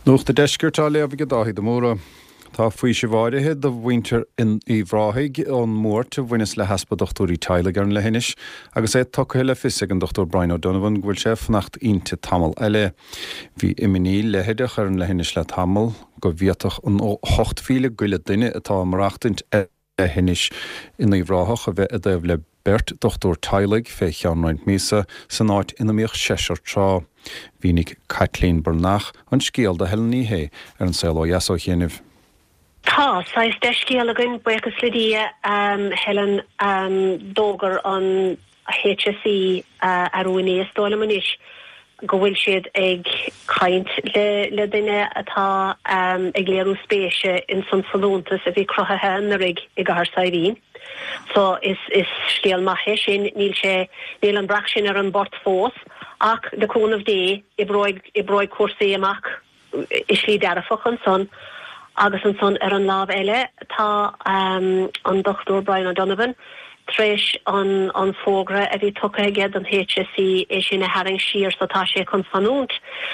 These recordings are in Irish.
Nuach de deisgurtá le go dáhí do móra. Tá faoi se bháirithe do bhaintear in íomhráthig an mórte bhaines le haspa dochtúí teile ar an lehéinis, agus é tucha le fisig an Dr. Brian O'Donovan ghfuil sé fnacht ionte tamil eile. Bhí iminí lehéideach ar an lehéinis le tamil go bhíoach an 8,000 guile duine atá marachtaint lehéinis in íomhráthach a bheith a dhéobh le Bert Dr. Teilig fé cheanráint mísa san áit ina míoch 6 trá. Bhínig Kathleen Bernach an scéal de helníhé ar an saoil ó Yasso chéanamh. Tá, sais deiscéal agan buchas lidí Helen dógar an HSE ar uine stóla manis go bhfuil siad ag caint le duine atá ag léirú spéise in san salúntas a bhí crothathe na rig i gahar saidín. So is scéal maithe sin níl an brach sin ar an bort fós ach de cúnamh dé i bróid cuasaí amach is lí dearafach an son agus an son ar an láb eile tá an Dr. Brian O'Donovan tréis an fógra a bhí tucha géad an HSE é sin a haring siar sa tá sé chun fanúnt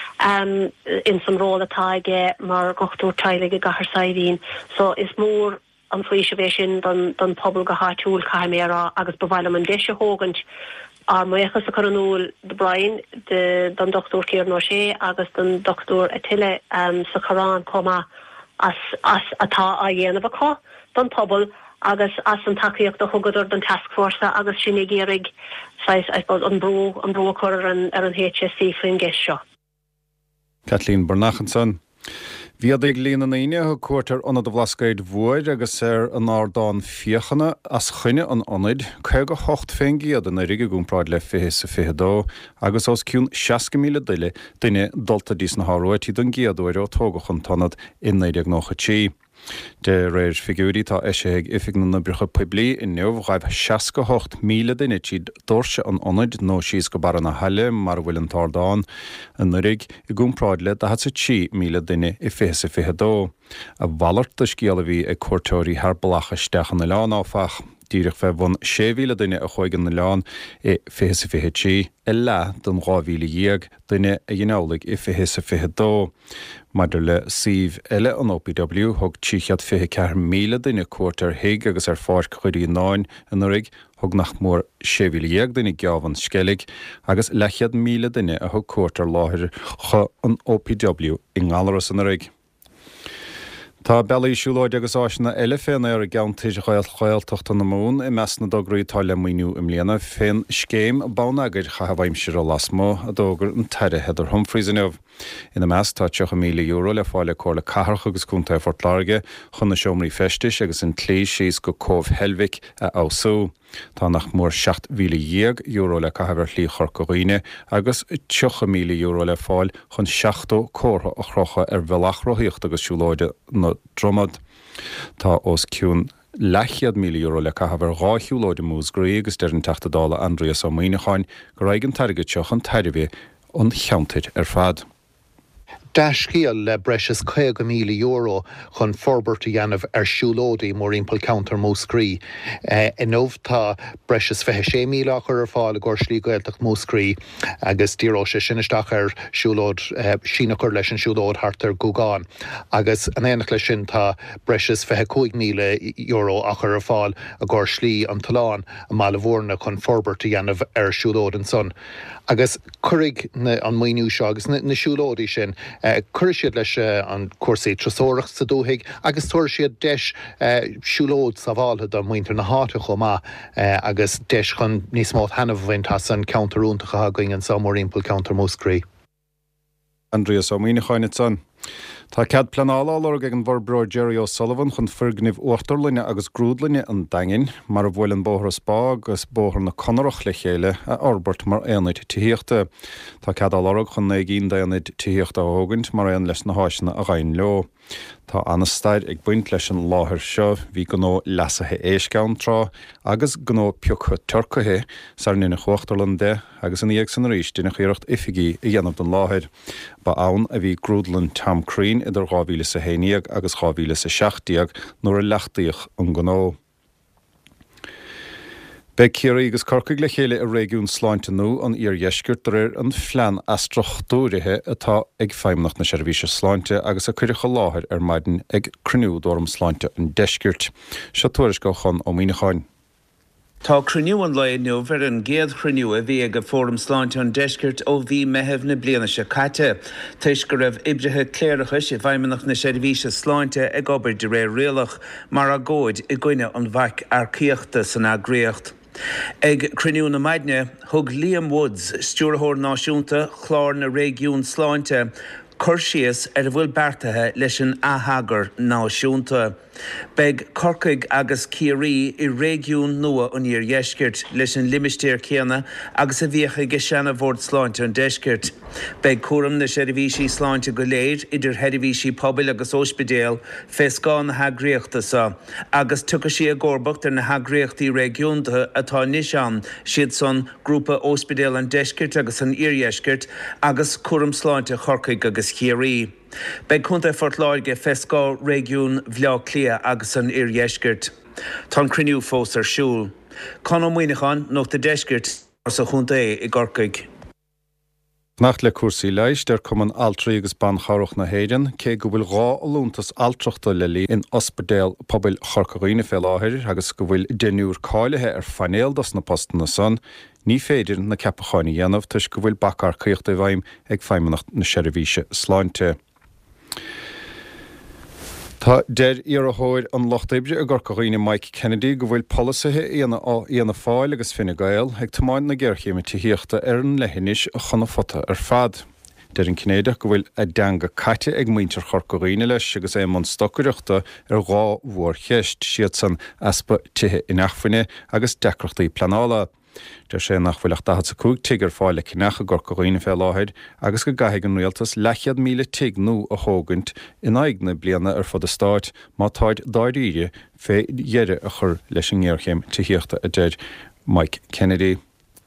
in san róla atá ige mar Dr. Teilig a gahar saidín. So is mór an faoise sin don pobl go háitiúil caiimera agus bhhaile an deise hógant ar muochas a coranúil de Brian don Dr. Ciarán O'Shea agus don Dr. Attila sa Corán comma as atá a dhéanamh acu don pobl agus as an takeíocht do thugadúir don task force agus sin ag géirig an bró chuir ar an HSE faoin gceist seo. Kathleen Bernachanson. Bhí ag líana na aine a cuairtar anad a bhlascaid mhuair agus ar an ardán fiochanna as chuine an ionid chu go 8 féingiad an ige gúnpráid le fé sa fédó agus os ciún 60,000 duine dulta dís na háróid don giadúir ó tógachan tanad in 1990. De réir figúrí tá eisiigh ifig na brucha poblí in neomh raibh 68,000 duine tíad dúirse an ionid nó síos go bar na heile mar bhfuil an tardáin an nurig i gúnpráid le a hat sa 10,000 duine i fé sa fédó. A bhallart a scéala bhí ag cuairteoirí thar balacha stechan na leán áfach. Díirich feh bhain 6,000 duine a chuigan na leán i fé sa fétí i le don 2,000 duine a dhéálaigh i fé sa fédó. Maidir le Síomh eile an OPW thug 34,000 duine cuairtear thuig agus ar fáir chuirí 9 an nurig thug nach mór 6,000 duine geabhan sceilg agus le 100,000 duine a thug cuairtear láthir chu an OPW i ngálaras an nurig. Tá bealaí siúlóid agus áisina eile féin ar a gceantaid chailtocht an na mún i meas na dograí táile muoinú im léana féin scéim bána agur chahabhaimsir ó lasmó a dógur an teire Heather Humphreys in neamh. Ina meas tá €9,000 le fáile cóla catharcha agus cúnta Fort Large chun na seomraí festis agus in clí síos go Cómh Helvic a Ású. Tá nach mór €7,000 le cahabhar lí chorcaghine agus €9,000 le fáil chun 7 córtha a chrocha ar bhelachroíocht agus siúlóide na dromad. Tá os ciún €100,000 le cahabhar 2 lóide músgraí agus deir an teachtadála Andreas ó Míneáin go raig an tairige teach an tairibhé an cheantaid ar fad. Dascíal le breis €5,000 chun forbert a dhéanamh ar siúlódaí mór impel counter móscrí. In nómh tá breis 26,000 chur ar fáil a ggur slí gailteach móscrí agus díró sé sinisteach ar siúlód sína chur leis an siúlód hartar gúgáin. Agus an éanaach lei sin tá breis €5,000 a chur ar fáil a ggur slí an talán a mála bhórna chun forbert a dhéanamh ar siúlód an son. Agus churig an muoinú seo agus na siúlódaí sin chuir siad leis an cuasaí trasóireach sa dúthaigh agus tuair siad deis siúlód sa bháilthe do muintear na háte chomá agus deis chun níos mó hanamh bhaint san counterúntacha going an samór impel counter móscrí. Andreas ó Míneáin san. Tá cead planála ag an bharbróir Jerry O'Sullivan chun firgníomh uachtarlainne agus grúdlainne an daingin mar a bhfuil an bóthar spá agus bóthar na conarach le chéile a orbert mar éanaid tííochta. Tá cead alárag chun 9 daanaid tííochta ógant mar éon leis na háisina a ghain leo. Tá anastaid ag buint leis an láthir seo bhí go nó lasathe éisceann trá agus go nó peocha turcathe sar nuna chuachtarlan de agus an íag san ríis duna chéirecht ifigí i dhéanamh don láthir. Ba ann a bhí grúdlan Tam Crean idir 2001 agus 2016 nuair a leachtaíoch an gó. Be céirí agus corcaigh le chéile a régiún sláinte nó an iargheiscirt an phlean astrachtúirithe atá ag feimnach na seirbhíse sláinte agus a cuirecha láthir maidin ag cruniú dóm sláinte an deiscirt. Se tuairis go chun ó míochain. Tá cruniú an leonú ver an géad cruniú a bhí ag fórum sláinte an deiscirt ó bhí mehebh na bliana se caite. Tuis go raibh ibrithe cléirechas i bhaimimeach na seirbhíse sláinte ag obair de réir rialach mar a ggóid i gcuine an bhaic arcíochta san agréocht. Ag cruniú na maidne, thug Liam Woods, stúrthóir náisiúnta, chlár na régiún sláinte, chur síos bhfuil beartathe leis an athagair náisiúnta. Beg corcaigh agus cíirí i régiún nua an iargheiscirt leis an limistéir céanna agus a bhíocha go seanna bhórd sláinte an deiscirt. Beg cuaram na seirbhísí sláinte go léir idir seirbhísí pobail agus ospidéal fescán na hagréochtasa agus tucha sí a gcórbacht ar na hagréochtaí régiúnta atá níos an siad son grúpa ospidéal an deiscirt agus an iargheiscirt agus cuaram sláinte chorcaigh agus cíirí. Beg chunta fortláige fescá régiún bhleá clia agus an iargheiscirt. Tá cruniú fós ar siúl. Con muoinechan nó de deiscirt sa chunta i gcorcaigh. Nach le cuasaí leiis der cum an altraí agus ban charach na héireann, cé go bhfuil rá lúntas altrachta le lí in ospidéal pobail chorcaíine fé láthir agus go bhfuil denúr cáilethe ar fanéal das na postan na son, ní féidir na ceapacháinna dhéanamh tuis go bhfuil bacar cíochta bhaim ag feimimeach na seirbhíse sláinte. Tá deir iarthóir an lochtaimbre a gCorcaíine Mike Kennedy go bhfuil polisithe íana fáil agus Fine Gael ag tomáin na ggéirchéime tííochta ar an lehinis a chuna fota ar fad. Deir an Cnéide go bhfuil a deanga caite ag muintear Chorcaíine leis agus é man stocuireachta ar gá mhór cheist siad san aspa tithe in achfaine agus decrochtaí planála. Der sé nach bhfuilach 12 tigar fáile cinecha gCorcaíine fé láthir agus go gaithigh an rialtas lechiad míle tig nó a thógant in aigna bliana ar fud a stáit má táid dáiríre fé dhéire a chur leis an ggéirchéim tííochta a deir Mike Kennedy.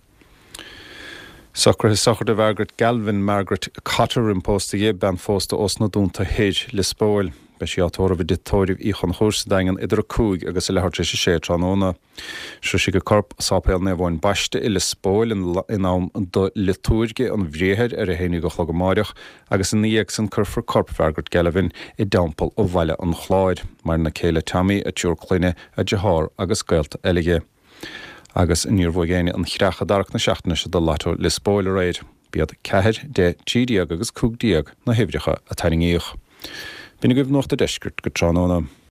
Sacr de bhagrat Galvin Margaret Cotter in posta ben fósta os na dúnta héid le spóil. Be sé átóra bhí ditóirih íchan chósa dagan idir a cúig agus i lethirte sé tróna. Seo si go corp sápéal na bháin baiste i le spóil in am do litúrge an bhréthir ar a hénig go chlogamáireach agus in níag san curfar corp Margaret Galvin i dampal ó bhaile an chláid, mar na céile tamí a túr chluine a dethár agus gailta eige. Agus in níormhgéine an chreacha darach na seachtaine se do látó le spóil a réid, bíad ceithir de tídiag agus cúgdíag na hibhreacha a taingíoch. Bína goibh nócht a deiscirt go tróna.